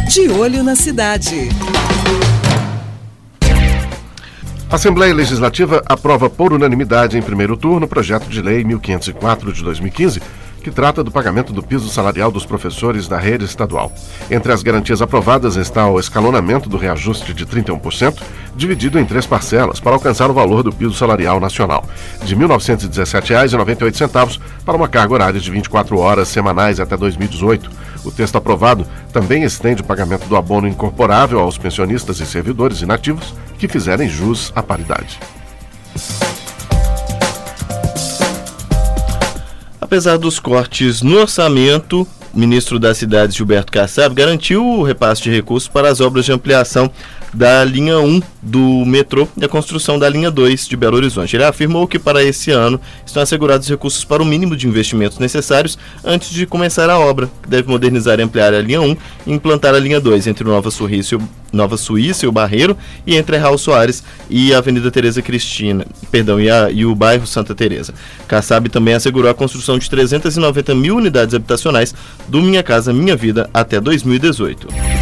De Olho na Cidade. A Assembleia Legislativa aprova por unanimidade em primeiro turno o projeto de lei 1504 de 2015, que trata do pagamento do piso salarial dos professores da rede estadual. Entre as garantias aprovadas está o escalonamento do reajuste de 31%, dividido em 3 parcelas, para alcançar o valor do piso salarial nacional, de R$ 1.917,98 para uma carga horária de 24 horas semanais até 2018. O texto aprovado também estende o pagamento do abono incorporável aos pensionistas e servidores inativos que fizerem jus à paridade. Apesar dos cortes no orçamento, o ministro das Cidades, Gilberto Kassab, garantiu o repasse de recursos para as obras de ampliação da linha 1 do metrô e a construção da linha 2 de Belo Horizonte. Ele afirmou que para esse ano estão assegurados recursos para o mínimo de investimentos necessários antes de começar a obra, que deve modernizar e ampliar a linha 1 e implantar a linha 2 entre Nova Suíça e o Barreiro e entre a Raul Soares e a Avenida Tereza Cristina, e o bairro Santa Teresa. Kassab também assegurou a construção de 390 mil unidades habitacionais do Minha Casa Minha Vida até 2018.